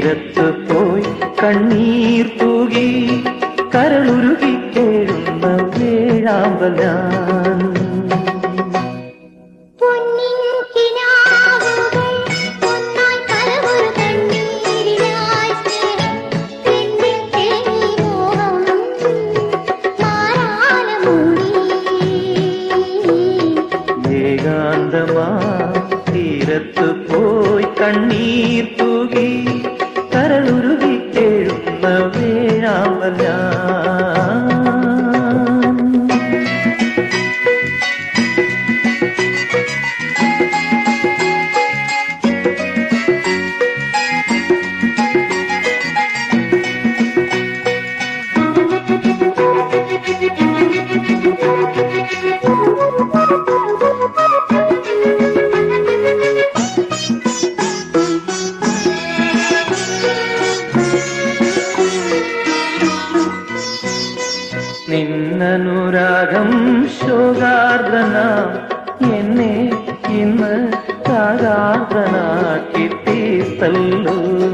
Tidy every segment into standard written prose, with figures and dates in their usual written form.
തീരത്ത് പോയി കണ്ണീർ തൂകി കരളുരുകി കേഴുന്ന വേഴാമ്പൽ ഞാൻ. ഏകാന്തമാ തീരത്ത് പോയി കണ്ണീർ തൂകി കരളുരുകി കേഴുന്ന വേഴാമ്പൽ ഞാൻ. നിന്നനുരാഗം ശോകാർദ്രനാം എന്നെ ഇന്ന് രാഗാർദ്രനാക്കി തീർത്തല്ലോ.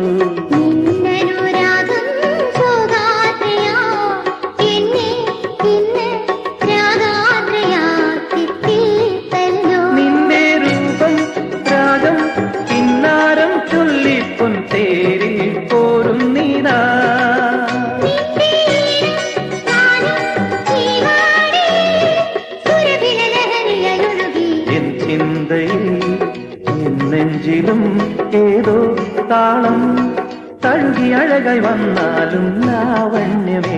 നിന്റെ രൂപം രാഗം കിന്നാരം ചൊല്ലിപ്പൊൻ തേരിൽ പോരുന്നിതാ. ചിന്തയിൽ നെഞ്ചിലും ഏതോ താളം തഴുകി അഴകായി വന്നാലും ലാവണ്യമേ.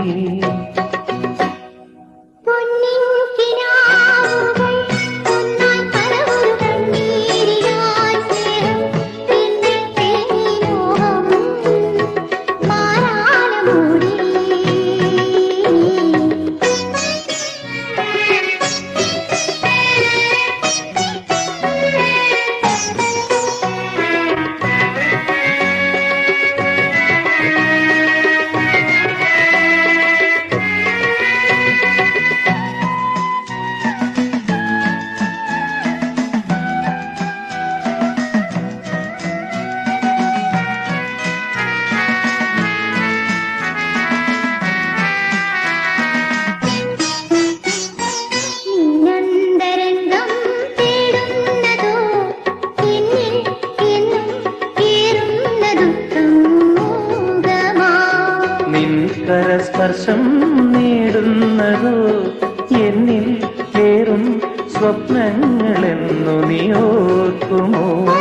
കരസ്പർശം നേടുന്നതോ എന്നിൽ ഏറും സ്വപ്നങ്ങളെന്നു നീ ഓർക്കുമോ?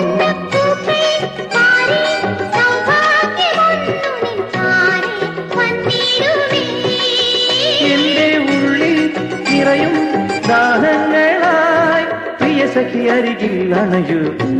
എന്റെ ഉള്ളിൽ നിറയും ദാഹങ്ങളായി പ്രിയ സഖി അരികിൽ അണയൂ.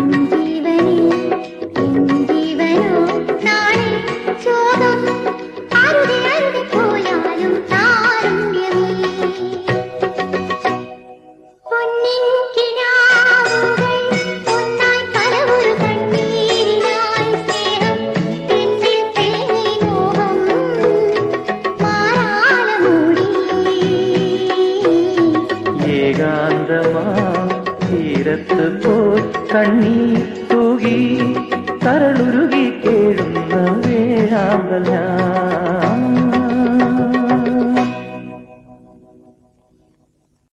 ഏകാന്തമാ തീരത്ത് പോയി കണ്ണീർ തൂകി കരളുരുകി കേഴുന്ന വേഴാമ്പൽ ഞാൻ.